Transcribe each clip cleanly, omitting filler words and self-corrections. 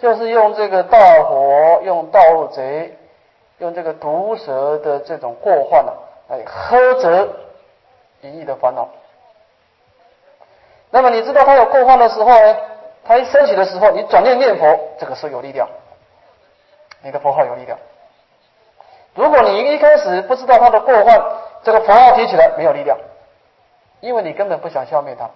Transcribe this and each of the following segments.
就是用这个盗火、用盗贼、用这个毒蛇的这种过患来呵责淫逸的烦恼。那么你知道他有过患的时候呢，他一升起的时候，你转念念佛，这个时候有力量，你的佛号有力量。如果你一开始不知道他的过患，这个佛号提起来没有力量，因为你根本不想消灭他。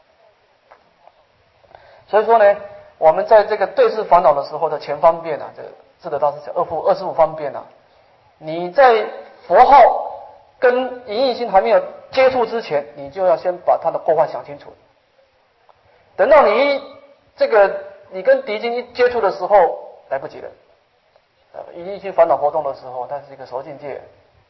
所以说呢，我们在这个对治烦恼的时候的前方便这智德大师讲25方便你在佛号跟淫逸心还没有接触之前，你就要先把他的过患想清楚。等到你跟敌军一接触的时候，来不及了。淫逸心烦恼活动的时候，它是一个熟境界。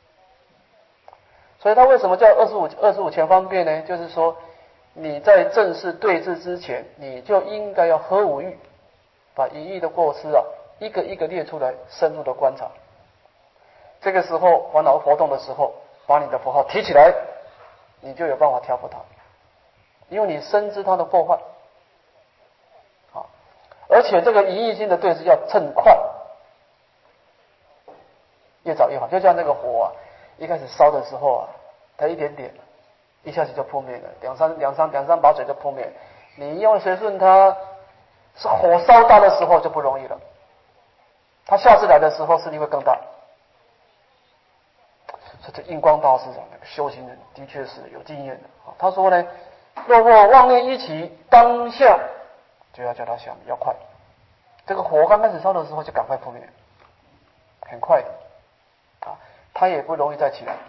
所以它为什么叫25前方便呢？就是说你在正式对峙之前，你就应该要合五欲，把淫逸的过失一个一个列出来，深入的观察。这个时候烦恼活动的时候，把你的佛号提起来，你就有办法调伏它，因为你深知它的过患。而且这个淫逸心的对峙要趁快，越早越好。就像那个火一开始烧的时候它一点点，一下子就扑灭了，两三把水就扑灭。你用随顺它，是火烧大的时候就不容易了。它下次来的时候势力会更大。所以这印光大师修行人的确是有经验的。他说呢，若或妄念一起，当下就要叫他消灭，要快。这个火刚开始烧的时候就赶快扑灭，很快的它也不容易再起来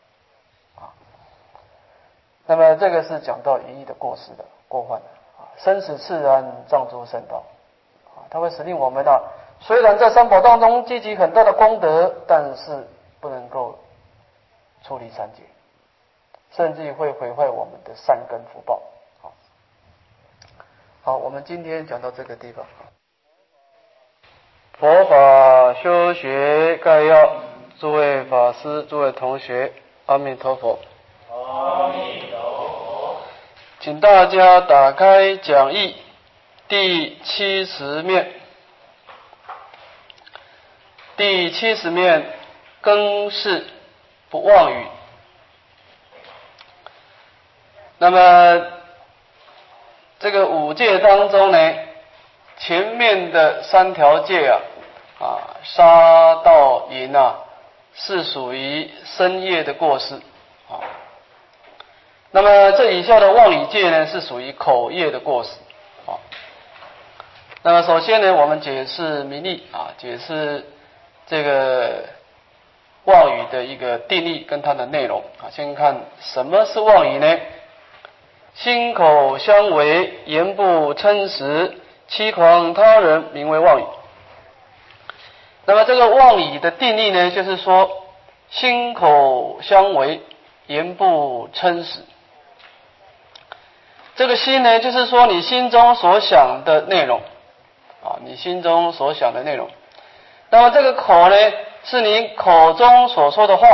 那么这个是讲到淫逸的过失的过患生死自然藏诸圣道它会使令我们虽然在三宝当中积集很大的功德，但是不能够处理三界，甚至会毁坏我们的善根福报。好，我们今天讲到这个地方。佛法修学概要，诸位法师、诸位同学，阿弥陀佛。 阿弥陀佛。 请大家打开讲义第70面。第70面，更是不妄语。那么这个五戒当中呢，前面的3条戒杀盗淫是属于身业的过失那么这以下的妄语戒呢，是属于口业的过失那么首先呢，我们解释名义解释这个妄语的一个定义跟它的内容先看什么是妄语呢？心口相违，言不称实，欺诳他人，名为妄语。那么这个妄语的定义呢，就是说心口相违，言不称实。这个心呢，就是说你心中所想的内容你心中所想的内容。那么这个口呢，是你口中所说的话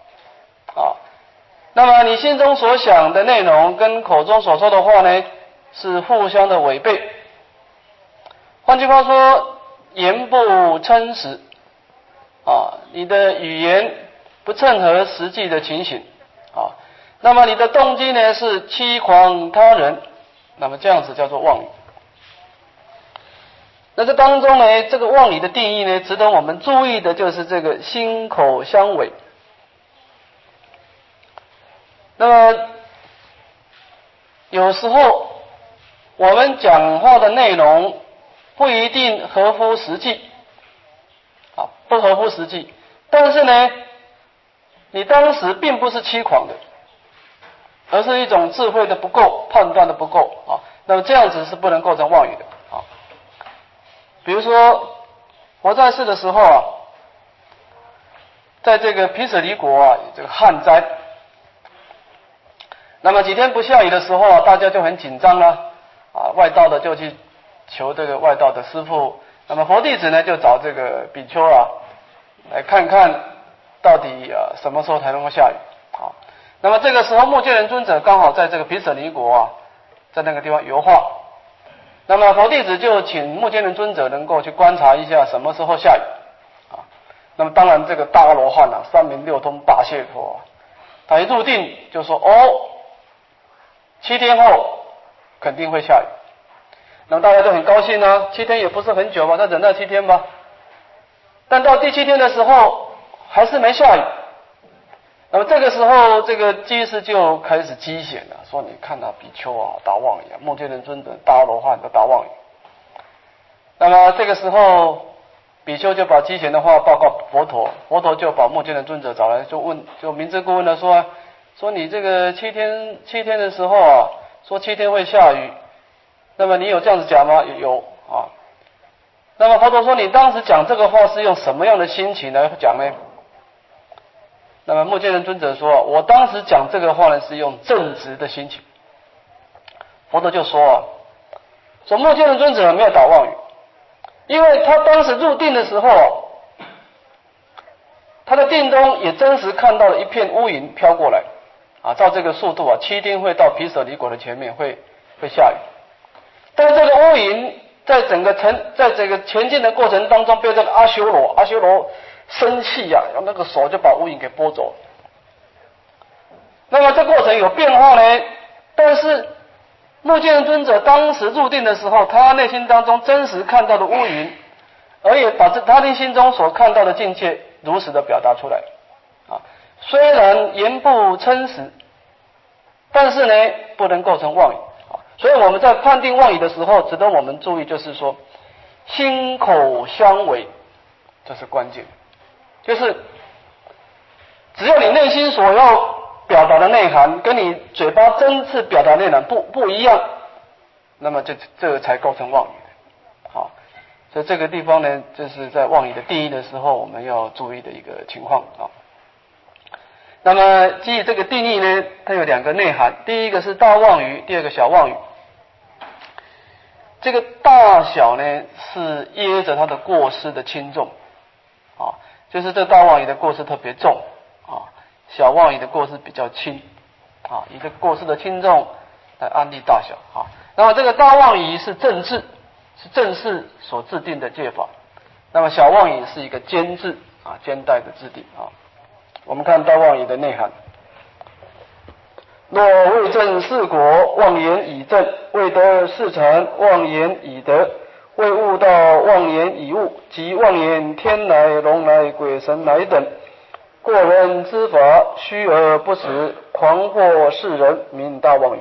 那么你心中所想的内容跟口中所说的话呢，是互相的违背。换句话说，言不称实你的语言不称合实际的情形那么你的动机呢是欺诳他人，那么这样子叫做妄语。那这当中呢，这个妄语的定义呢，值得我们注意的就是这个心口相违。那么有时候我们讲话的内容不一定合乎实际不合乎实际，但是呢你当时并不是欺诳的，而是一种智慧的不够，判断的不够那么这样子是不能构成妄语的比如说我在世的时候在这个毗舍离国这个旱灾，那么几天不下雨的时候大家就很紧张了外道的就去求这个外道的师父，那么佛弟子呢就找这个比丘来看看到底什么时候才能够下雨那么这个时候目犍连尊者刚好在这个毗舍离国在那个地方游化那么佛弟子就请目犍连尊者能够去观察一下什么时候下雨啊。那么当然这个大阿罗汉啊，三明六通大解脱啊，他一入定就说7天后肯定会下雨。那么大家都很高兴啊，7天也不是很久吧，他忍耐7天吧。但到第7天的时候还是没下雨。那么这个时候，这个居士就开始讥显了，说你看啊，比丘啊打妄语啊，目犍连尊者大阿罗汉都打妄语。那么这个时候，比丘就把讥嫌的话报告佛陀，佛陀就把目犍连尊者找来，就明知故问的说你这个7天的时候啊，说7天会下雨，那么你有这样子讲吗？有啊。那么佛陀说，你当时讲这个话是用什么样的心情来讲呢？那么目犍连尊者说，我当时讲这个话呢，是用正直的心情。佛陀就说目犍连尊者没有打妄语，因为他当时入定的时候，他的定中也真实看到了一片乌云飘过来啊，照这个速度啊，7天会到毗舍离国的前面会下雨。但是这个乌云在整个前进的过程当中，被这个阿修罗生气啊，用那个手就把乌云给拨走了。那么这过程有变化呢，但是目犍连尊者当时入定的时候，他内心当中真实看到的乌云，而也把他内心中所看到的境界如实的表达出来啊。虽然言不称实，但是呢，不能构成妄语啊。所以我们在判定妄语的时候，值得我们注意，就是说心口相违，这是关键。就是只要你内心所要表达的内涵跟你嘴巴真次表达内涵不一样，那么这个才构成妄语。好，所以这个地方呢，这是在妄语的定义的时候我们要注意的一个情况啊。那么基于这个定义呢，它有2个内涵，第一个是大妄语，第二个小妄语。这个大小呢是掖着它的过失的轻重啊，就是这大妄语的过失特别重啊，小妄语的过失比较轻啊，以这个过失的轻重来安立大小啊。那么这个大妄语是正制，是正式所制定的戒法，那么小妄语是一个兼制啊，兼代的制定啊。我们看大妄语的内涵，若未证四果，妄言已证；未得四禅，妄言已得；未悟道，妄言已悟；即妄言天来、龙来、鬼神来等，过人之法，虚而不实，狂惑世人，名大妄语。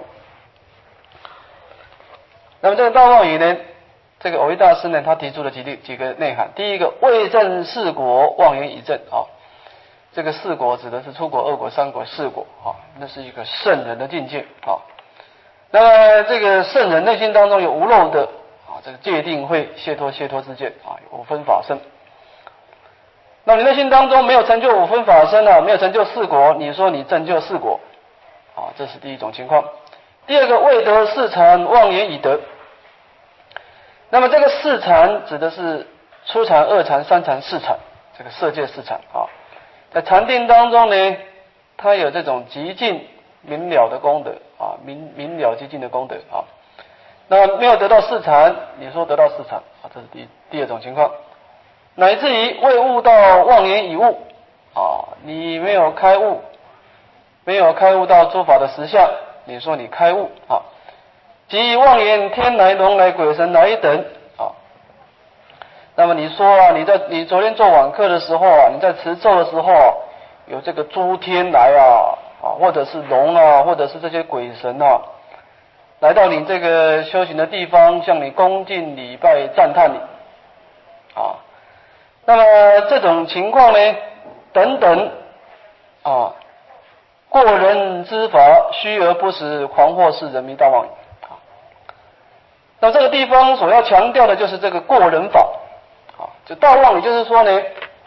那么这个大妄语呢，这个藕益大师呢，他提出了几个内涵。第一个，未证四果，妄言已证啊。这个四果指的是初果、二果、三果、四果啊，那是一个圣人的境界啊。那么这个圣人内心当中有无漏的啊，这个戒定慧解脱之见啊，有5分法身。那你内心当中没有成就5分法身啊，没有成就四果，你说你证就四果啊，这是第一种情况。第二个，未得四禅，妄言已得。那么这个四禅指的是初禅、二禅、三禅、四禅，这个色界四禅啊。在禅定当中呢，它有这种极尽明了的功德啊，明了极尽的功德啊。那没有得到四禅，你说得到四禅啊，这是第二种情况。乃至于未悟到妄言已悟啊，你没有开悟，没有开悟到诸法的实相，你说你开悟啊。即妄言天来、龙来、鬼神来等啊。那么你说啊，你昨天做晚课的时候啊，你在持咒的时候啊，有这个诸天来啊，或者是龙啊，或者是这些鬼神啊，来到你这个修行的地方，向你恭敬礼拜赞叹你啊。那么这种情况呢，等等啊，过人之法，虚而不实，狂惑世人，名大妄语啊。那这个地方所要强调的就是这个过人法。就大妄语就是说呢，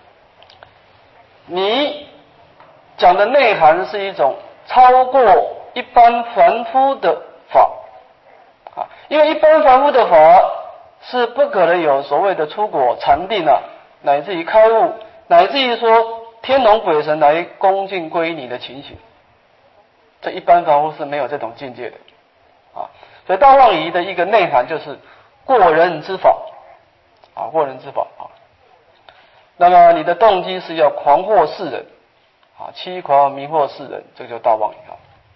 你讲的内涵是一种超过一般凡夫的法啊，因为一般凡夫的法是不可能有所谓的出果禅定啊，乃至于开悟，乃至于说天龙鬼神来恭敬皈依你的情形，这一般凡夫是没有这种境界的啊。所以大妄语的一个内涵就是过人之法啊，过人之法啊。那么你的动机是要狂惑世人啊，欺狂迷惑世人，这个叫大妄语啊。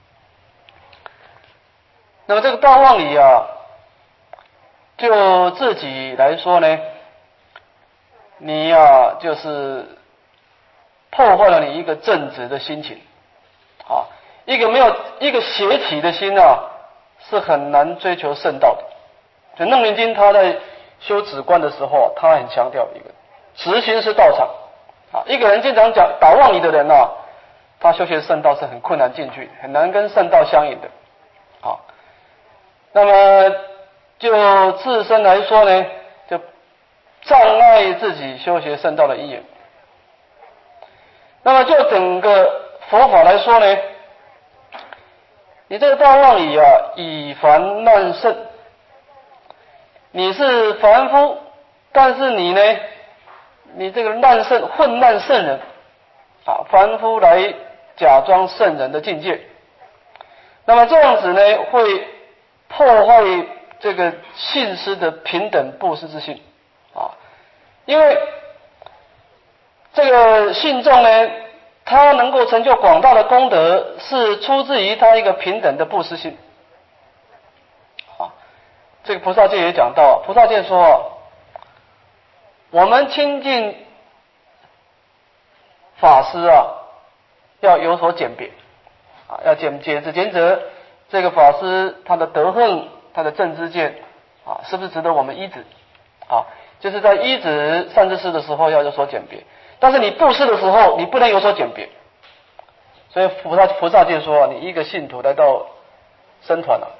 那么这个大妄语啊，就自己来说呢，你呀就是破坏了你一个正直的心情啊，一个邪起的心啊，是很难追求圣道的。所以楞严经他在修止观的时候，他很强调一个直心是道场啊。一个人经常讲打妄语的人啊，他修学圣道是很困难进去，很难跟圣道相应的啊。那么就自身来说呢，就障碍自己修学圣道的因缘。那么就整个佛法来说呢，你这个大妄语啊，以凡难圣，你是凡夫，但是你呢，你这个难圣混难圣人啊，凡夫来假装圣人的境界，那么这样子呢，会破坏这个信施的平等布施之心啊，因为这个信众呢，他能够成就广大的功德，是出自于他一个平等的布施心啊。这个菩萨戒也讲到，菩萨戒说，我们亲近法师啊，要有所鉴别啊，要检责这个法师他的德行，他的正知见啊，是不是值得我们依止啊？就是在依止善知识的时候要有所鉴别，但是你布施的时候你不能有所鉴别。所以菩萨戒说，你一个信徒来到僧团了，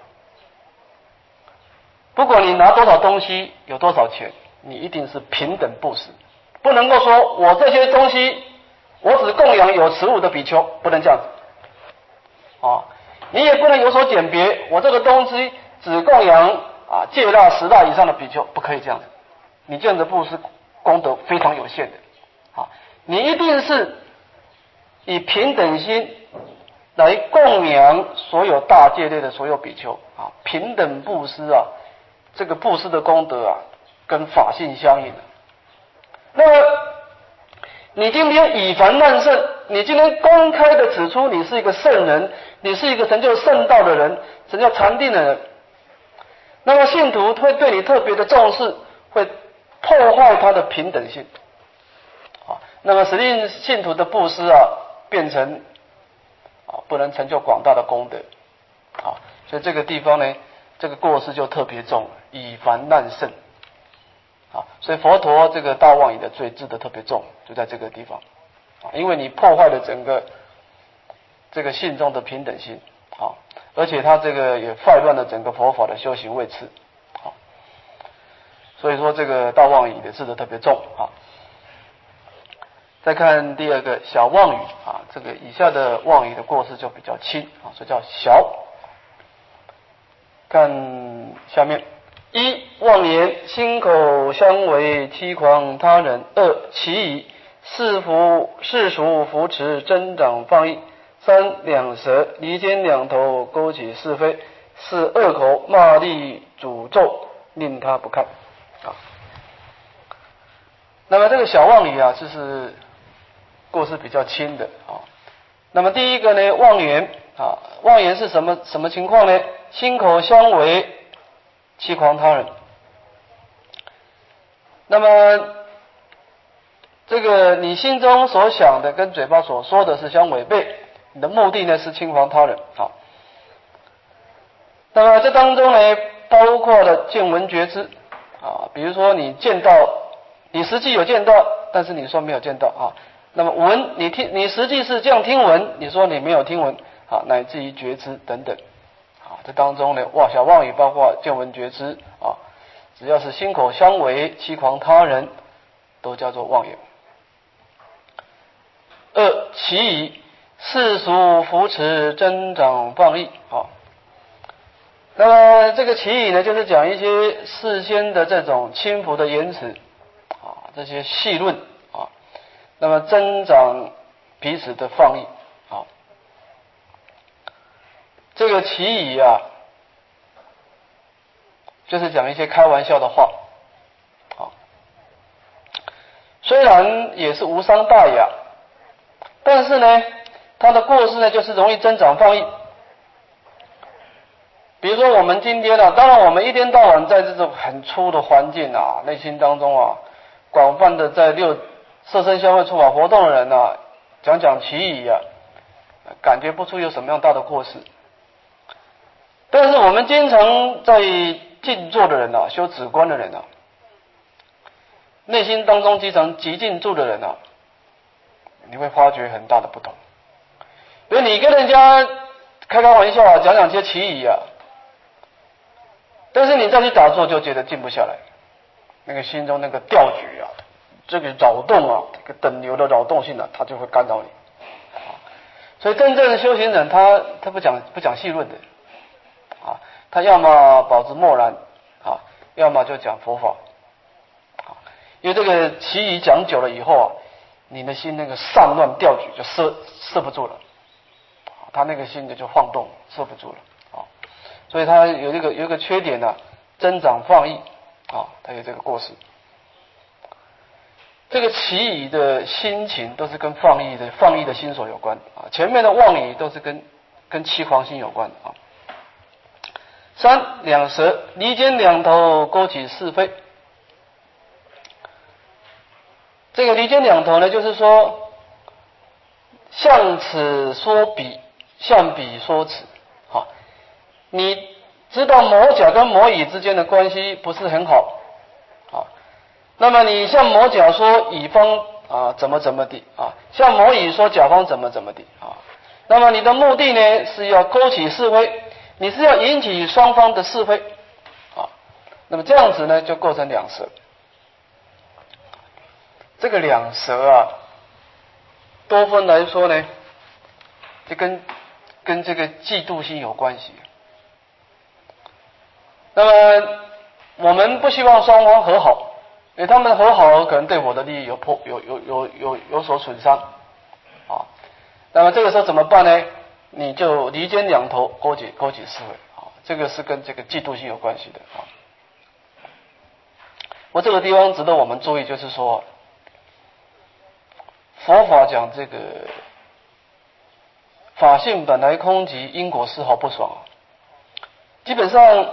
不管你拿多少东西，有多少钱，你一定是平等布施，不能够说我这些东西我只供养有持物的比丘，不能这样子啊。你也不能有所鉴别，我这个东西只供养啊戒大10大以上的比丘，不可以这样子。你这样的布施功德非常有限的啊，你一定是以平等心来供养所有大戒类的所有比丘啊，平等布施啊，这个布施的功德啊，跟法性相应的。那么你今天以凡难圣，你今天公开的指出你是一个圣人，你是一个成就圣道的人，成就禅定的人，那么信徒会对你特别的重视，会破坏他的平等性啊。那么使令信徒的布施啊，变成啊不能成就广大的功德啊。所以这个地方呢，这个过失就特别重，以凡难圣。所以佛陀这个大妄语的罪治得特别重，就在这个地方啊，因为你破坏了整个这个信众的平等心啊，而且他这个也坏乱了整个佛法的修行位次啊，所以说这个大妄语的治得特别重啊。再看第二个小妄语啊，这个以下的妄语的过失就比较轻啊，所以叫小。看下面。1. 妄言，心口相违，欺诳他人。2. 其以世俗扶持，增长放逸。3. 两舌，离间两头，勾起是非。4. 恶口，骂詈诅咒，令他不看啊。那么这个小妄语啊，就是过失比较轻的啊。那么第一个呢，妄言啊，妄言是什么情况呢？心口相违，欺诳他人。那么这个你心中所想的跟嘴巴所说的是相违背，你的目的呢是侵诳他人啊。那么这当中呢，包括了见闻觉知啊，比如说你见到，你实际有见到，但是你说没有见到啊。那么闻，你实际是这样听闻，你说你没有听闻啊，乃至于觉知等等啊。这当中呢，小妄语包括见闻觉知啊，只要是心口相违，欺诳他人，都叫做妄言。2. 其以世俗扶持，增长放逸啊。那么这个其以呢，就是讲一些世间的这种轻浮的言辞啊，这些戏论啊，那么增长彼此的放逸啊。这个其以啊， 就是讲一些开玩笑的话，啊，虽然也是无伤大雅，但是呢，它的过失呢，就是容易增长放逸。比如说我们今天当然我们一天到晚在这种很粗的环境内心当中广泛的在色身香味触法活动的人讲其义感觉不出有什么样大的过失。但是我们经常在静坐的人修止观的人内心当中经常极静住的人你会发觉很大的不同。比如你跟人家开玩笑讲些其义但是你再去打坐就觉得静不下来，那个心中那个调举这个扰动这个等流的扰动性它就会干扰你。所以真正的修行人他不讲细论的他要么保持默然要么就讲佛法因为这个其义讲久了以后你的心那个散乱调举就摄不住了他那个心就晃动摄不住了所以他有一个缺点增长放逸他有这个过失。这个其义的心情都是跟放逸的心所有关前面的妄语都是跟欺狂心有关三，两舌离间两头，勾起是非。这个离间两头呢，就是说向此说彼，向彼说此你知道某甲跟某乙之间的关系不是很好那么你向某甲说乙方怎么的向某乙说甲方怎么的那么你的目的呢是要勾起是非，你是要引起双方的是非那么这样子呢就构成两舌。这个两舌多分来说呢，就跟这个嫉妒心有关系。那么我们不希望双方和好，因为他们和好可能对我的利益有所损伤那么这个时候怎么办呢？你就离间两头，勾起是非这个是跟这个嫉妒心有关系的我这个地方值得我们注意，就是说佛法讲这个法性本来空寂，因果丝毫不爽基本上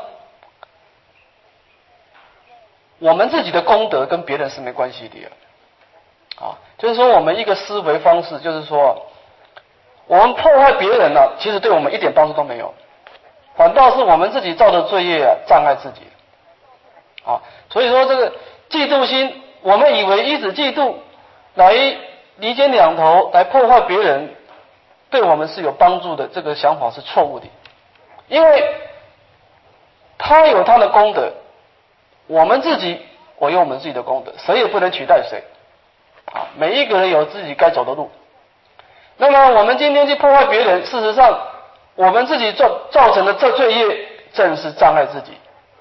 我们自己的功德跟别人是没关系的就是说我们一个思维方式，就是说我们破坏别人其实对我们一点帮助都没有，反倒是我们自己造的罪业障碍自己所以说这个嫉妒心，我们以为一直嫉妒来离间两头，来破坏别人，对我们是有帮助的，这个想法是错误的。因为他有他的功德，我们自己有我们自己的功德，谁也不能取代谁每一个人有自己该走的路。那么我们今天去破坏别人，事实上我们自己造成的这罪业正是障碍自己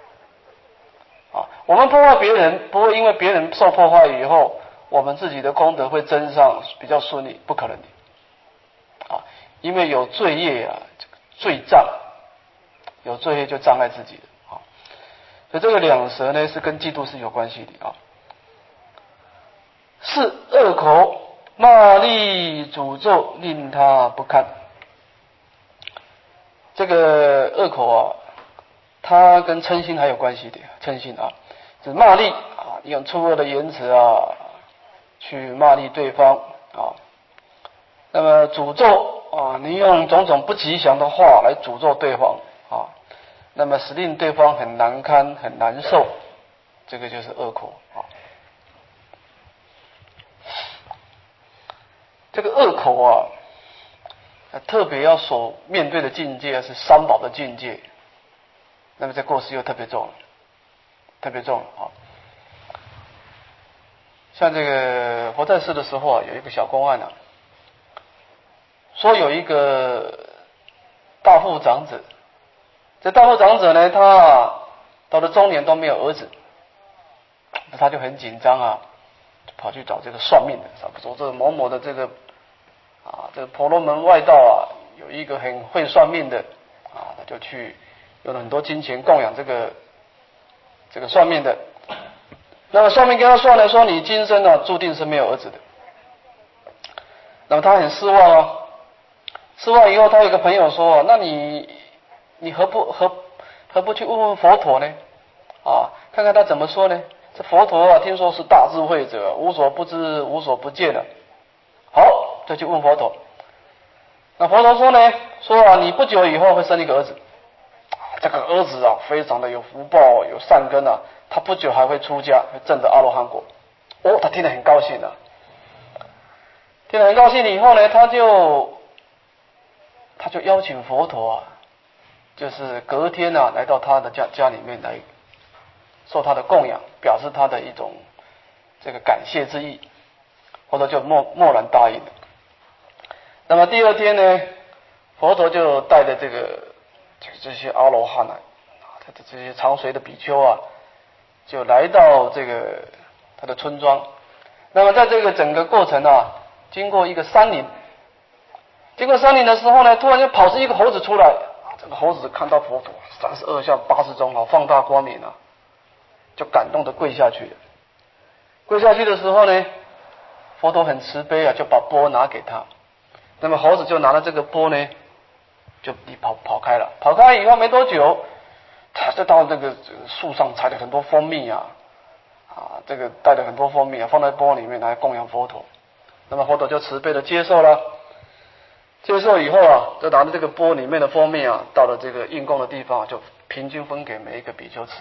我们破坏别人不会因为别人受破坏以后我们自己的功德会增上比较顺利，不可能的因为有罪业罪障，有罪业就障碍自己的所以这个两舌呢是跟嫉妒是有关系的是恶口骂詈诅咒，令他不堪。这个恶口它跟嗔心还有关系的，嗔心是骂詈用粗恶的言辞去骂詈对方那么诅咒你用种种不吉祥的话来诅咒对方那么使令对方很难堪很难受，这个就是恶口这个恶口特别要所面对的境界是三宝的境界，那么这过失又特别重像这个佛在世的时候有一个小公案说有一个大富长者，这大富长者呢，他到了中年都没有儿子，他就很紧张跑去找这个算命的，说这某某的这个这个婆罗门外道有一个很会算命的他就去用了很多金钱供养这个这个算命的。那么算命跟他算来说，你今生呢注定是没有儿子的。那么他很失望哦。失望以后，他有个朋友说：“那你何不去问问佛陀呢？啊，看看他怎么说呢？这佛陀啊，听说是大智慧者，无所不知，无所不见的。好，就去问佛陀。那佛陀说呢，说啊，你不久以后会生一个儿子。这个儿子啊，非常的有福报，有善根啊，他不久还会出家，会证得阿罗汉果。哦，他听得很高兴啊。听得很高兴以后呢，他就邀请佛陀啊，就是隔天啊，来到他的家里面来受他的供养，表示他的一种这个感谢之意。佛陀就默然答应了。那么第二天呢，佛陀就带着这些阿罗汉啊，这些长随的比丘啊，就来到这个他的村庄。那么在这个整个过程啊，经过一个山林。经过山林的时候呢，突然就跑出一个猴子出来。这个猴子看到佛陀32相80中啊，放大光明啊，就感动的跪下去了。跪下去的时候呢，佛陀很慈悲啊，就把钵拿给他。那么猴子就拿了这个钵呢，就跑开了。跑开以后没多久，他就到这个树上采了很多蜂蜜啊，这个带了很多蜂蜜啊，放在钵里面来供养佛陀。那么佛陀就慈悲的接受了。接受以后啊，就拿着这个钵里面的蜂蜜啊，到了这个应供的地方，就平均分给每一个比丘吃。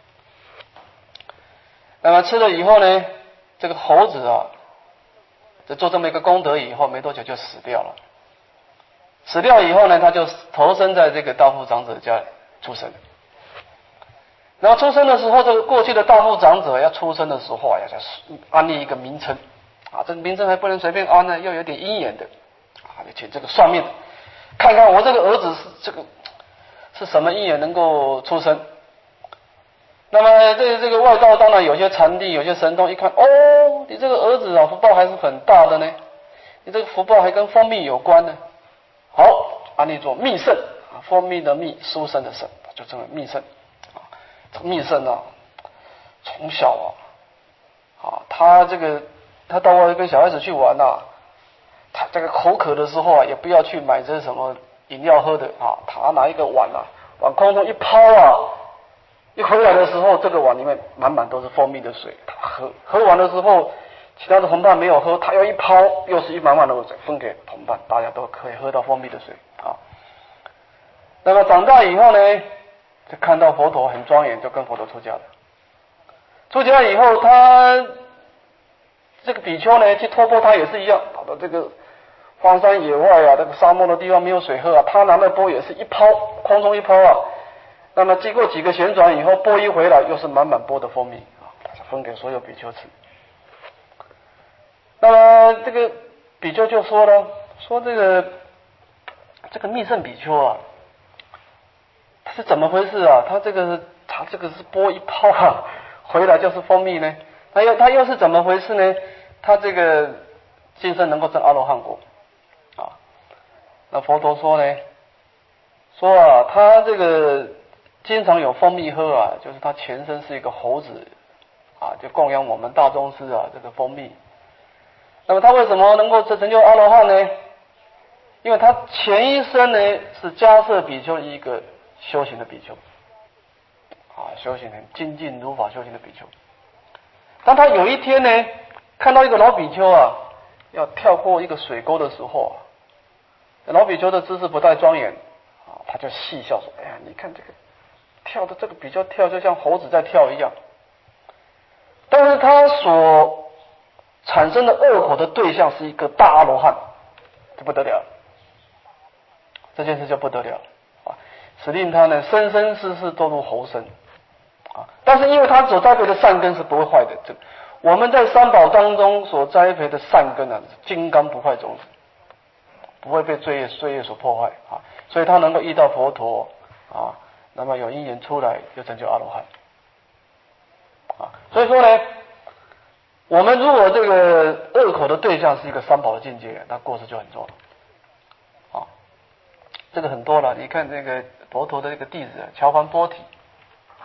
那么吃了以后呢，这个猴子啊，就做这么一个功德以后，没多久就死掉了。死掉以后呢，他就投生在这个大富长者家出生。然后出生的时候，这个过去的大富长者要出生的时候啊，要安立一个名称啊，这个名称还不能随便安呢，要有点因缘的。请这个算命的看看我这个儿子是什么因缘能够出生。那么这个外道当然有些禅定，有些神通，一看哦，你这个儿子啊福报还是很大的呢，你这个福报还跟蜂蜜有关呢。好，安利做蜜圣啊，蜂蜜的蜜，书生的生，就称为蜜圣啊。这个蜜圣啊，从小他到外面跟小孩子去玩啊。他这个口渴的时候啊，也不要去买这什么饮料喝的啊，他拿一个碗啊，往空中一抛啊，一回来的时候，这个碗里面满满都是蜂蜜的水。他喝完的时候，其他的同伴没有喝，他又一抛，又是一满满的水分给同伴，大家都可以喝到蜂蜜的水啊。那么长大以后呢，就看到佛陀很庄严，就跟佛陀出家了。出家以后，他这个比丘呢去托钵，他也是一样，跑到这个荒山野外啊，这个沙漠的地方没有水喝啊，他拿那钵也是一抛，空中一抛啊。那么经过几个旋转以后，钵一回来，又是满满钵的蜂蜜啊，分给所有比丘吃。那么这个比丘就说了，说这个密圣比丘啊，他是怎么回事啊？他这个是钵一抛啊，回来就是蜂蜜呢？他又是怎么回事呢？他这个今生能够证阿罗汉果啊？那佛陀说呢，说啊，他这个经常有蜂蜜喝啊，就是他前身是一个猴子啊，就供养我们大宗师啊这个蜂蜜。那么他为什么能够成就阿罗汉呢？因为他前一生呢是迦叶比丘一个修行的比丘啊，修行很精进如法修行的比丘。当他有一天呢，看到一个老比丘啊，要跳过一个水沟的时候啊，老比丘的姿势不太庄严啊，他就戏笑说：“哎呀，你看这个跳的这个比丘跳，就像猴子在跳一样。”但是他所产生的恶果的对象是一个大阿罗汉，这不得了，这件事就不得了啊，使令他呢生生世世都入猴身啊。但是因为他所栽培的善根是不会坏的，我们在三宝当中所栽培的善根啊，金刚不坏种子，不会被岁月所破坏啊，所以他能够遇到佛陀啊，那么有因缘出来就成就阿罗汉啊。所以说呢，我们如果这个恶口的对象是一个三宝的境界，那过失就很重啊。这个很多了，你看这个佛陀的这个弟子乔桓波提啊，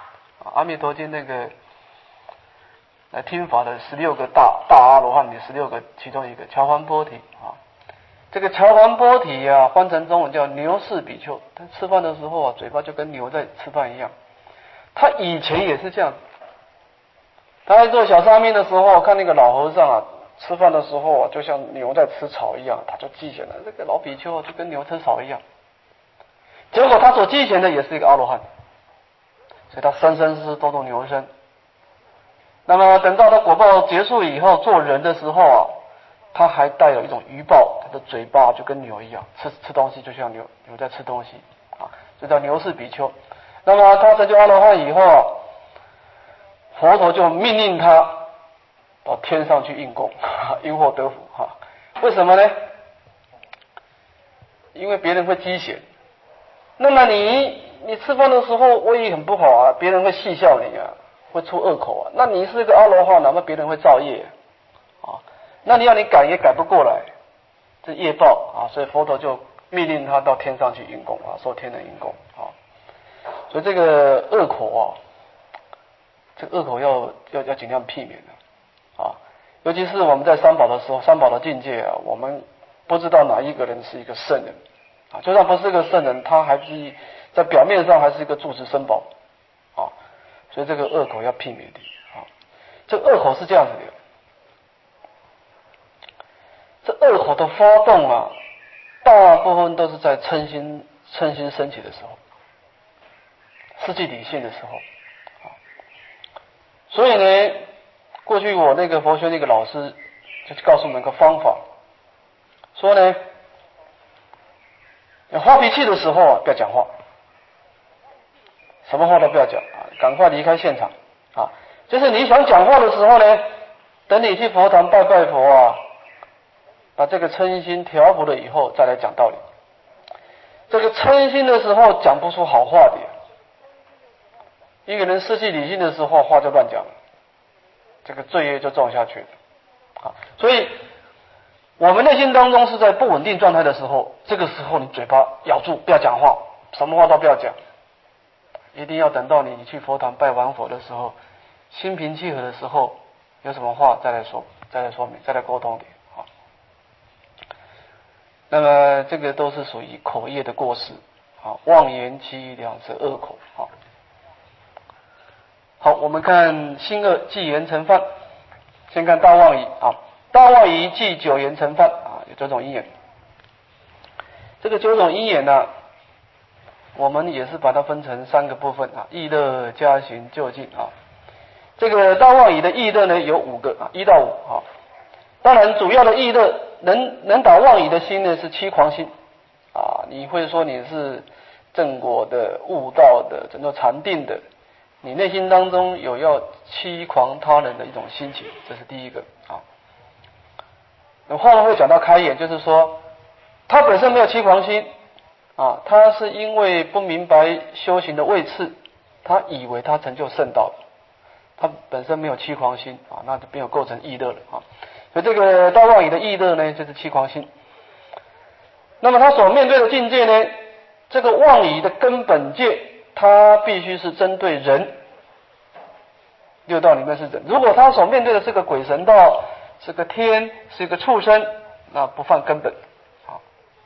阿弥陀经那个来听法的16个大阿罗汉里16个其中一个乔桓波提啊。这个乔桓波提啊，翻成中文叫牛氏比丘。他吃饭的时候啊，嘴巴就跟牛在吃饭一样。他以前也是这样。他在做小沙弥的时候，看那个老和尚啊，吃饭的时候啊，就像牛在吃草一样，他就记起来这个老比丘就跟牛吃草一样。结果他所记起的也是一个阿罗汉，所以他生生世世都做牛身。那么等到他果报结束以后，做人的时候啊，他还带有一种余报，他的嘴巴就跟牛一样，吃东西就像牛在吃东西啊，这叫牛氏比丘。那么他成就阿罗汉以后啊，佛陀就命令他到天上去应供，因祸得福哈。为什么呢？因为别人会讥嫌。那么你吃饭的时候胃很不好啊，别人会戏笑你啊，会出恶口啊。那你是个阿罗汉，那么别人会造业啊。那你要你改也改不过来，这业报啊。所以佛陀就命令他到天上去应供啊，受天人应供啊。所以这个恶口啊，这个恶口要尽量避免的啊。尤其是我们在三宝的时候，三宝的境界啊，我们不知道哪一个人是一个圣人啊，就算不是个圣人，他还是在表面上还是一个住持僧宝啊。所以这个恶口要避免的啊。这恶口是这样子的。这恶口的发动啊，大部分都是在嗔心升起的时候，失去理性的时候啊。所以呢，过去我那个佛学那个老师就告诉我们一个方法，说呢，发脾气的时候啊，不要讲话，什么话都不要讲啊，赶快离开现场啊。就是你想讲话的时候呢，等你去佛堂拜佛啊，把这个嗔心调伏了以后，再来讲道理。这个嗔心的时候讲不出好话的，一个人失去理性的时候，话就乱讲了，这个罪业就种下去了啊。所以我们内心当中是在不稳定状态的时候，这个时候你嘴巴咬住，不要讲话，什么话都不要讲，一定要等到你去佛堂拜完佛的时候，心平气和的时候，有什么话再来说明，再来沟通的啊。那么这个都是属于口业的过失啊，妄言其语两舌恶口啊。好，我们看心恶即言成犯，先看大妄语啊。大妄语即九言成犯啊，有9种因缘。这个9种因缘呢，我们也是把它分成3个部分啊：意乐、加行、就近啊。这个大妄语的意乐呢有5个啊，1到5啊。当然，主要的意乐能导妄语的心呢是七狂心啊。你会说你是正果的、悟道的、整个禅定的，你内心当中有要欺狂他人的一种心情，这是第一个啊。那后面会讲到开眼，就是说他本身没有欺狂心啊，他是因为不明白修行的位次，他以为他成就圣道，他本身没有欺狂心啊，那就没有构成意乐了啊。所以这个大妄语的意乐呢，就是欺狂心。那么他所面对的境界呢，这个妄语的根本界，他必须是针对人。6道里面是人，如果他所面对的是个鬼神道，是个天，是一个畜生，那不犯根本啊。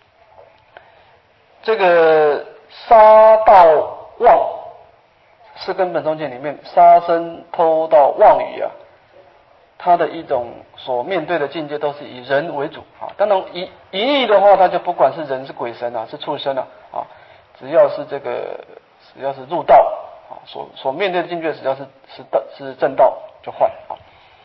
这个杀盗妄是根本中间里面杀生偷盗妄语啊，他的一种所面对的境界都是以人为主啊。当然一义的话，他就不管是人是鬼神啊，是畜生啊，只要是入道啊，所面对的境界只要是正道就坏啊。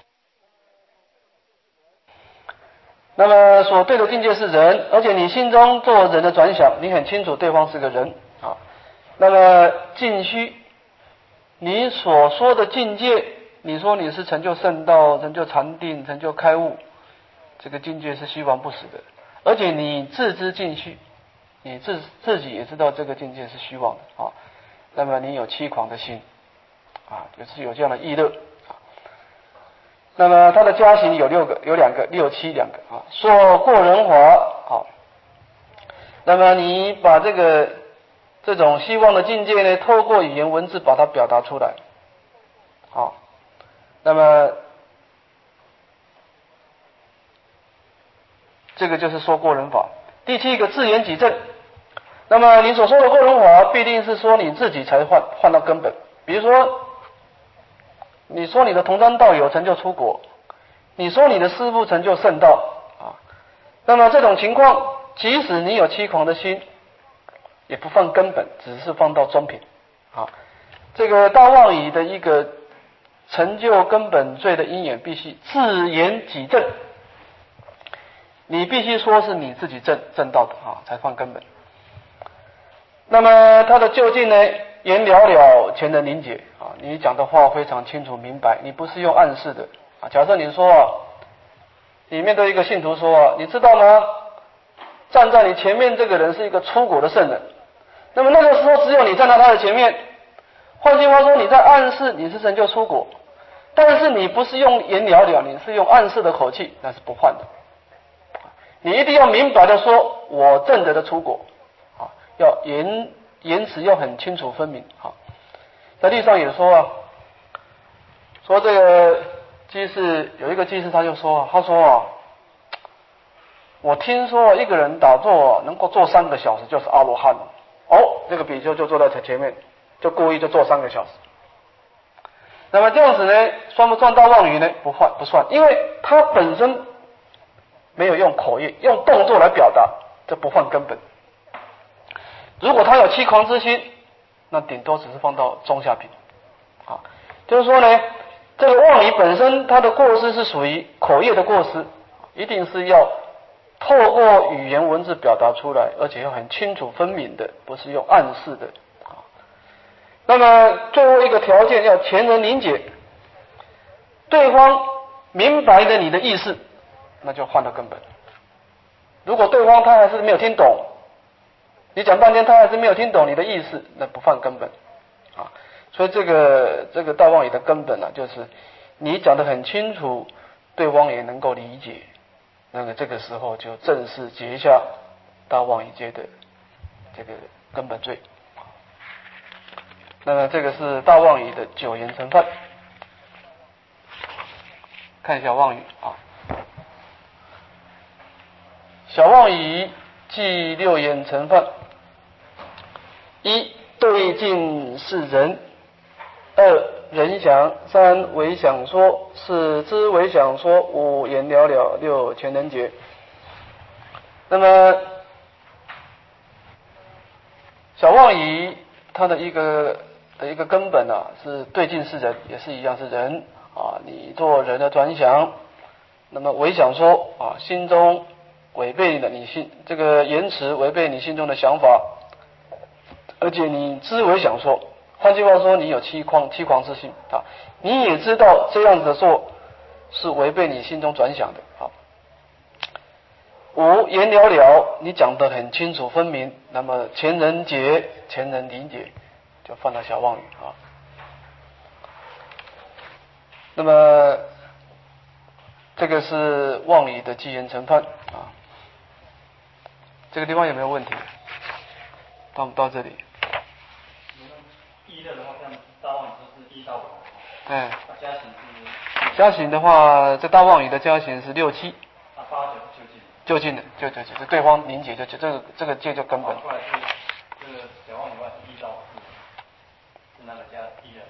那么所对的境界是人，而且你心中做人的转想，你很清楚对方是个人啊。那么尽虚，你所说的境界，你说你是成就圣道、成就禅定、成就开悟，这个境界是虚妄不实的，而且你自知尽虚，你自己也知道这个境界是虚妄的啊。那么你有欺狂的心啊，就是有这样的意乐。那么它的加行有2个，有2个，6、72个啊。说过人华啊，那么你把这种希望的境界呢，透过语言文字把它表达出来好，那么这个就是说过人法。第七个自言己证。那么你所说的过人法，必定是说你自己才换到根本。比如说，你说你的同参道友成就出国，你说你的师父成就圣道啊，那么这种情况，即使你有欺狂的心，也不放根本，只是放到中品啊。这个大妄语的一个成就根本罪的因缘，必须自言己证。你必须说是你自己证到的啊，才放根本。那么他的究竟呢？言了了，前人凝结啊！你讲的话非常清楚明白，你不是用暗示的啊。假设你说啊，你面对一个信徒说啊，你知道吗？站在你前面这个人是一个出国的圣人，那么那个时候只有你站在他的前面。换句话说，你在暗示你是成就出国，但是你不是用言了了，你是用暗示的口气，那是不换的。你一定要明白的说，我证得的出国啊，要言辞要很清楚分明啊。在历上也说啊，说这个居士有一个居士他就说啊，他说啊，我听说一个人打坐能够坐3个小时就是阿罗汉了。哦，这个比丘就坐在前面，就故意就坐3个小时。那么这样子呢，算不算大妄语呢？不算，因为他本身没有用口业，用动作来表达，这不犯根本。如果他有欺狂之心，那顶多只是放到中下品啊。就是说呢，这个妄语本身它的过失是属于口业的过失，一定是要透过语言文字表达出来，而且要很清楚分明的，不是用暗示的啊。那么最后一个条件要前人理解，对方明白了你的意思，那就换到根本。如果对方他还是没有听懂，你讲半天他还是没有听懂你的意思，那不犯根本啊。所以这个大妄语的根本啊，就是你讲得很清楚，对方也能够理解，那么这个时候就正式结下大妄语戒的这个根本罪。那么这个是大妄语的9言成犯。看一下妄语啊，小妄语即6言成犯：1对境是人；2人想；3为想说；4知为想说；5言了了；6前人解。那么小妄语它的一个根本啊，是对境是人，也是一样是人啊。你做人的转想，那么为想说啊，心中违背了你这个言辞违背你心中的想法，而且你知为想说，换句话说，你有欺狂之心啊，你也知道这样子做是违背你心中转想的啊。5言了了，你讲得很清楚分明，那么前人解、前人理解，就犯了小妄语啊。那么这个是妄语的既言成犯啊。这个地方有没有问题？到这里。 1的话，这样大妄语就是1到5。 哎。 加刑是？ 加刑的话，这大妄语的加刑是6、7。 8、9是就近的，就对方理解就这个戒就根本。 出来是这个小妄语外是1到5，是那个加1人。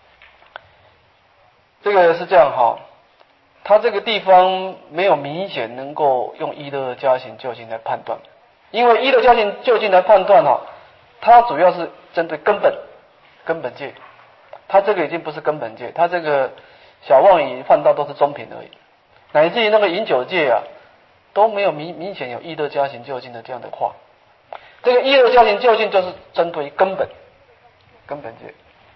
这个是这样哈，他这个地方没有明显能够用1的加刑就近来判断，因为1的加刑就近来判断哈，它主要是针对根本戒，它这个已经不是根本戒，它这个小妄语犯到都是中品而已，乃至于那个饮酒戒啊。都没有明显有1的加刑就近的这样的话，这个1的加刑就近就是针对根本戒。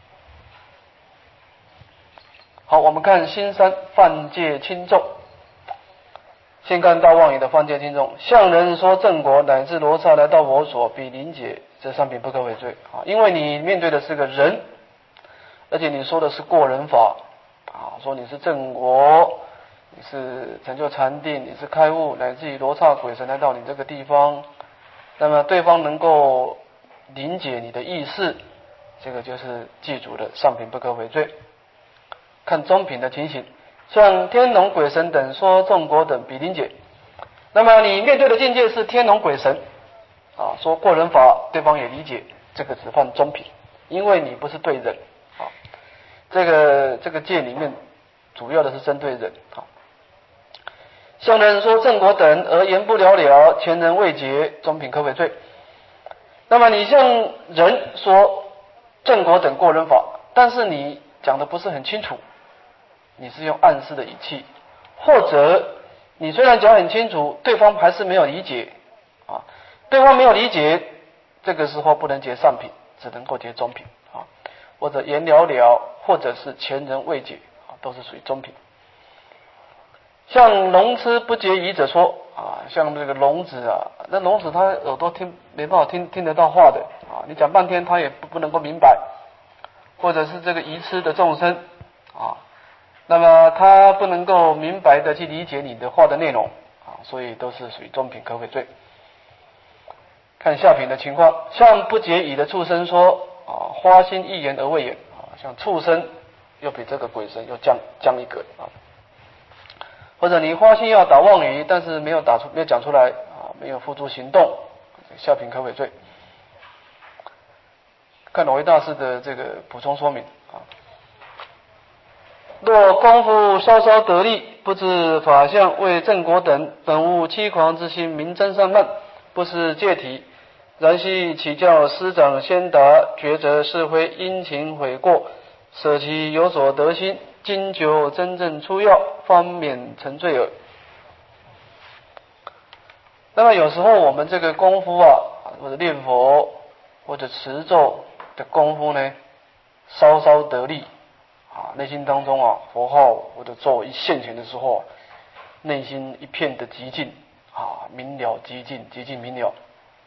好，我们看心3犯戒轻重。先看大妄语的犯戒轻重。向人说正果乃至罗刹来到我所，彼临解，这3品不可为罪啊！因为你面对的是个人，而且你说的是过人法啊，说你是正果。你是成就禅定，你是开悟，乃至于罗刹鬼神来到你这个地方，那么对方能够理解你的意思，这个就是记住的上品不可为罪。 看中品的情形，像天龙鬼神等说众果等比邻解。那么你面对的境界是天龙鬼神啊，说过人法，对方也理解，这个只犯中品，因为你不是对人啊。这个界里面主要的是针对人啊。向人说正果等而言不了了，前人未解，中品可为罪。那么你向人说正果等过人法，但是你讲的不是很清楚，你是用暗示的语气，或者你虽然讲很清楚，对方还是没有理解啊，对方没有理解，这个时候不能结上品，只能够结中品啊，或者言了了，或者是前人未解啊，都是属于中品。像聋痴不结语者说啊，像这个聋子啊，那聋子他耳朵没办法听得到话的啊，你讲半天他也不能够明白，或者是这个愚痴的众生啊，那么他不能够明白的去理解你的话的内容啊，所以都是属于中品可悔罪。看下品的情况，像不结语的畜生说啊，花心一言而未言啊，像畜生又比这个鬼神又降一格啊。或者你花心要打妄语，但是没有讲出来啊，没有付诸行动，下品可悔罪。看耦益大师的这个补充说明啊。若功夫稍稍得力，不知法相为正果等，本无欺狂之心，明真善慢，不是戒体。然系启教师长先达，抉择是非，殷勤悔过，舍其有所得心，经久真正出药，方免成罪耳。那么有时候我们这个功夫啊，或者念佛或者持咒的功夫呢，稍稍得力啊，内心当中啊，佛号或者咒一现前的时候，内心一片的寂静啊，明了寂静明了。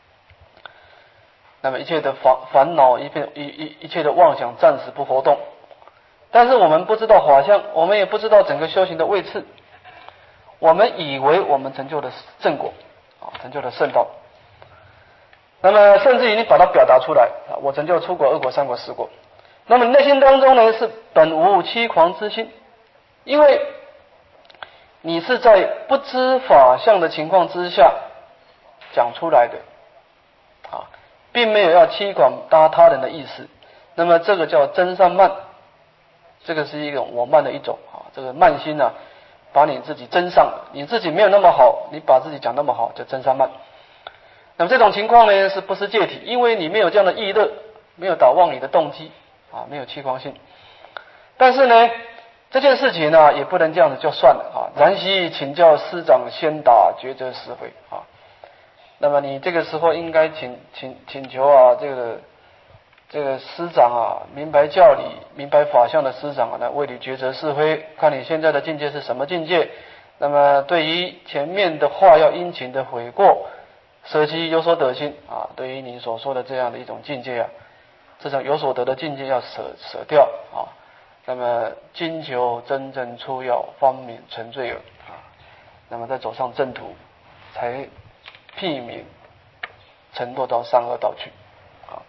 那么一切的烦恼，一切的妄想暂时不活动，但是我们不知道法相，我们也不知道整个修行的位次，我们以为我们成就了正果啊，成就了圣道。那么甚至于你把它表达出来啊，我成就出果、二果、三果、四果。那么内心当中呢是本无欺狂之心，因为你是在不知法相的情况之下讲出来的啊，并没有要欺广他人的意思。那么这个叫真善慢，这个是一种我慢的一种啊，这个慢心啊，把你自己真上了，你自己没有那么好，你把自己讲那么好，叫真善慢。那么这种情况呢是不是戒体？因为你没有这样的意乐，没有打妄语的动机啊，没有欺狂性。但是呢，这件事情呢也不能这样子就算了啊。然系请教师长先达，抉择是非啊。那么你这个时候应该请求啊，这个师长啊，明白教理、明白法相的师长啊，来为你抉择是非，看你现在的境界是什么境界。那么对于前面的话要殷勤的悔过，舍其有所得心啊，对于你所说的这样的一种境界啊，这种有所得的境界要舍掉啊。那么经求真正出药，方免成罪耳啊。那么再走上正途，才避免沉堕到善恶道去啊。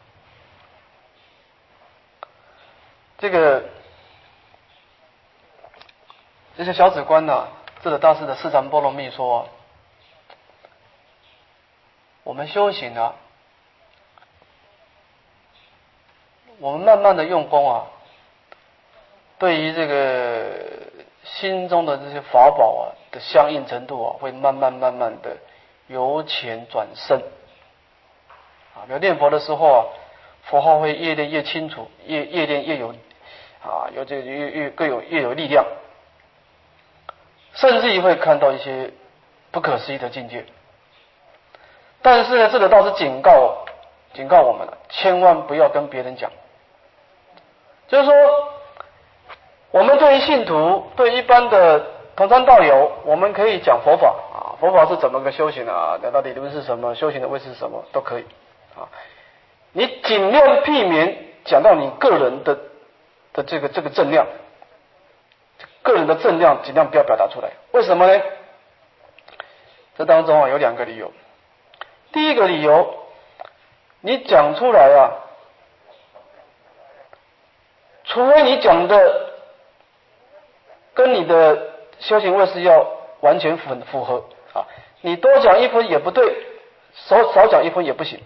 这些小止观呢，智者大师的四禅波罗蜜说，我们修行啊，我们慢慢的用功啊，对于这个心中的这些法宝啊的相应程度啊，会慢慢的由浅转深啊。比如念佛的时候啊，佛号会越练越清楚，越练越有啊，有这越有力量，甚至于会看到一些不可思议的境界。但是呢，这个倒是警告我们了，千万不要跟别人讲。就是说，我们对于信徒，对一般的同参道友，我们可以讲佛法啊，佛法是怎么个修行啊？那到底理论是什么？修行的位是什么？都可以啊。你尽量避免讲到你个人的这个正量，个人的正量尽量不要表达出来。为什么呢？这当中啊有两个理由。第一个理由，你讲出来啊，除非你讲的跟你的修行位是要完全符合啊。你多讲1分也不对，少讲1分也不行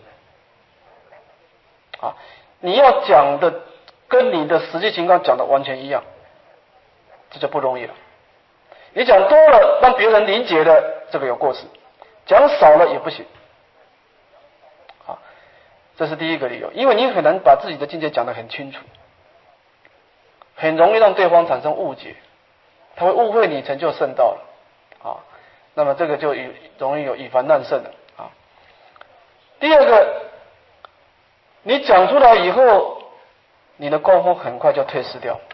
啊。你要讲的跟你的实际情况讲的完全一样，这就不容易了。你讲多了让别人理解的，这个有过失；讲少了也不行啊。这是第一个理由，因为你很难把自己的境界讲得很清楚，很容易让对方产生误解，他会误会你成就圣道了啊。那么这个就容易有以凡难胜了啊。第二个，你讲出来以后，你的功夫很快就退失掉。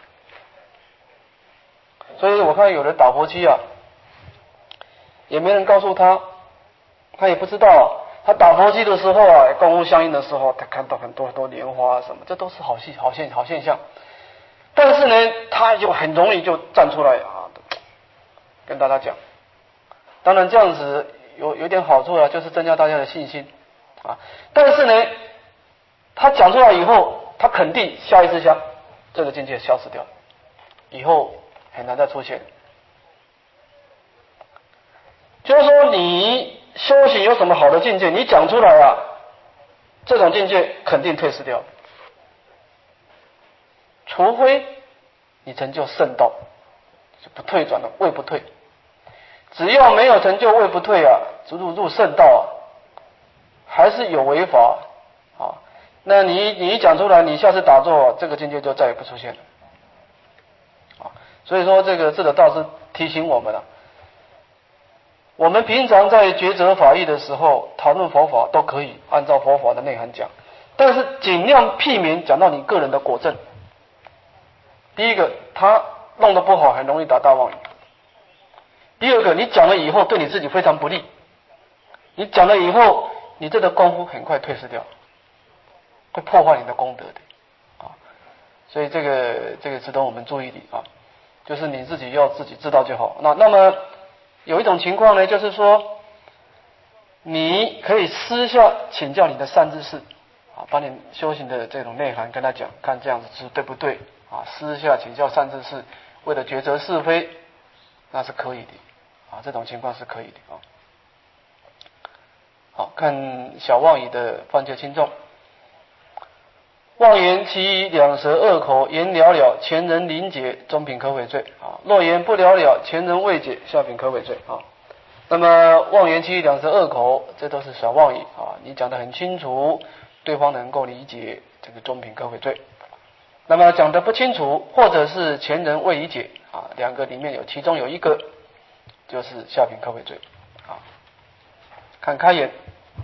所以我看有人打佛机啊，也没人告诉他，他也不知道。他打佛机的时候啊，功夫相应的时候，他看到很多莲花什么，这都是好现象。但是呢，他就很容易就站出来啊，跟大家讲。当然这样子有点好处啊，就是增加大家的信心啊。但是呢，他讲出来以后，他肯定下一支香，这个境界消失掉了，以后很难再出现。就是说，你修行有什么好的境界，你讲出来啊，这种境界肯定退失掉了，除非你成就圣道，就不退转了，位不退。只要没有成就位不退啊，入圣道啊，还是有违法啊。那你一讲出来，你下次打坐，这个境界就再也不出现了啊。所以说，这个智者大师提醒我们了。我们平常在抉择法义的时候，讨论佛法都可以按照佛法的内涵讲，但是尽量避免讲到你个人的果证。第一个，他弄得不好，很容易打大妄语。第二个，你讲了以后对你自己非常不利，你讲了以后，你这个功夫很快退失掉，会破坏你的功德的啊。所以这个值得我们注意的啊，就是你自己要自己知道就好。那么有一种情况呢，就是说你可以私下请教你的善知识啊，把你修行的这种内涵跟他讲，看这样子是对不对啊？私下请教善知识，为了抉择是非，那是可以的啊，这种情况是可以的啊。好，看小妄语的犯戒轻重。妄言其两舌恶口，言了了，前人临解，中品可悔罪啊。若言不了了，前人未解，下品可悔罪啊。那么妄言其两舌恶口，这都是小妄语啊，你讲得很清楚，对方能够理解，这个中品可悔罪。那么讲得不清楚，或者是前人未理解啊，两个里面其中有一个就是下品可悔罪啊。看开言，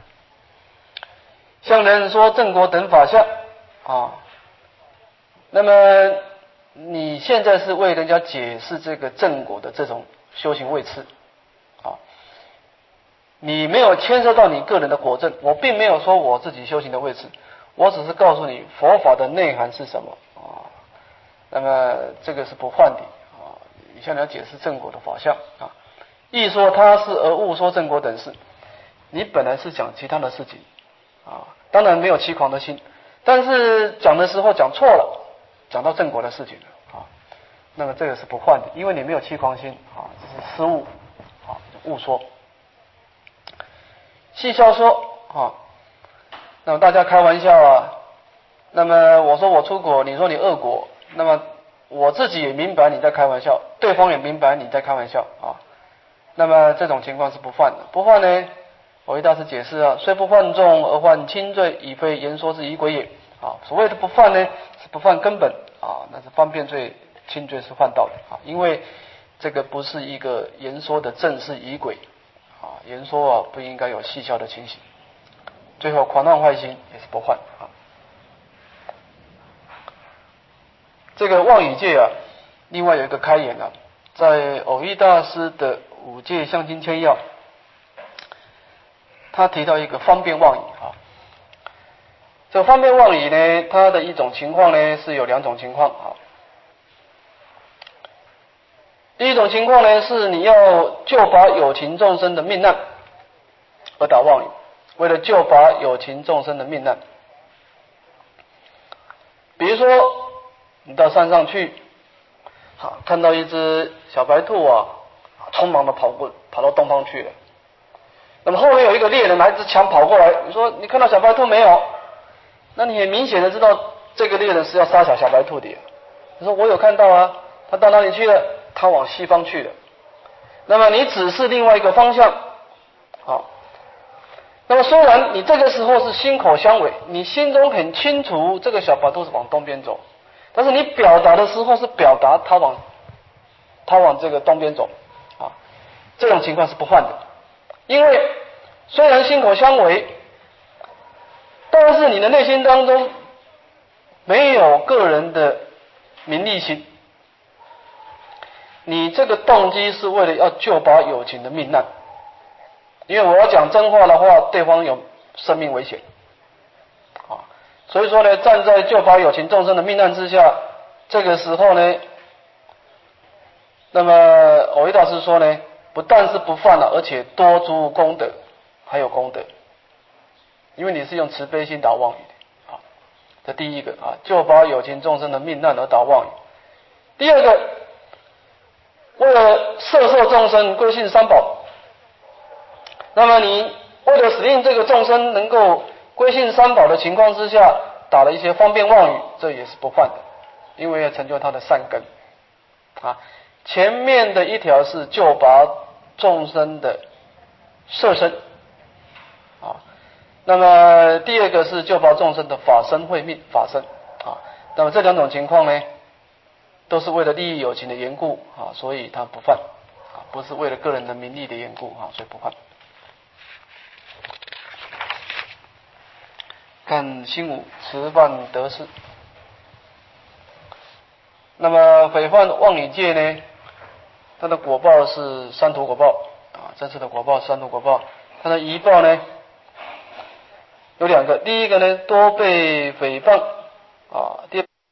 向人说正果等法相啊，那么你现在是为人家解释这个正果的这种修行位次啊，你没有牵涉到你个人的果证，我并没有说我自己修行的位次，我只是告诉你佛法的内涵是什么啊。那么这个是不犯的啊，你向人家解释正果的法相啊，亦说他是而误说正果等事，你本来是讲其他的事情啊，当然没有欺狂的心，但是讲的时候讲错了，讲到正果的事情了啊，那么这个是不犯的，因为你没有欺狂心啊，这是失误啊，误说。戏笑说啊，那么大家开玩笑啊，那么我说我出果，你说你恶果，那么我自己也明白你在开玩笑，对方也明白你在开玩笑啊，那么这种情况是不犯的。不犯呢，我为大师解释啊，虽不犯重而犯轻罪，已非言说之仪轨也啊。所谓的不犯呢，是不犯根本啊，那是方便罪、轻罪是犯到的啊，因为这个不是一个言说的正式仪轨啊，言说啊不应该有戏笑的情形。最后狂乱坏心也是不犯啊。这个妄语戒啊，另外有一个开言啊，在偶益大师的五戒相经签要，他提到一个方便妄语啊。这个方便妄语呢，它的一种情况呢是有两种情况啊。第一种情况呢是你要救拔有情众生的命难而打妄语，为了救拔有情众生的命难，比如说你到山上去， 看到一只小白兔啊，匆忙的跑到东方去了。那么后面有一个猎人拿一支枪跑过来，你说你看到小白兔没有？那你很明显的知道这个猎人是要杀小白兔的。你说我有看到啊，他到哪里去了？他往西方去了。那么你指示另外一个方向，好。那么虽然你这个时候是心口相违，你心中很清楚这个小白兔是往东边走，但是你表达的时候是表达他往这个东边走啊，这种情况是不犯的。因为虽然心口相违，但是你的内心当中没有个人的名利心，你这个动机是为了要救拔有情的命难。因为我要讲真话的话，对方有生命危险啊，所以说呢，站在救拔有情众生的命难之下，这个时候呢，那么藕益大师说呢，不但是不犯了，而且多诸功德，还有功德，因为你是用慈悲心打妄语的啊。这第一个啊，救拔有情众生的命难而打妄语。第二个，为了摄受众生归信三宝。那么你为了使令这个众生能够归信三宝的情况之下，打了一些方便妄语，这也是不犯的，因为要成就他的善根啊。前面的一条是救拔众生的摄身啊，那么第二个是救拔众生的法身慧命法身啊。那么这两种情况呢，都是为了利益有情的缘故啊，所以他不犯啊，不是为了个人的名利的缘故啊，所以不犯。看心无持犯得失。那么毁犯妄语戒呢，它的果报是三途果报啊，这次的果报是三途果报。它的遗报呢有两个，第一个呢多被诽谤啊，第二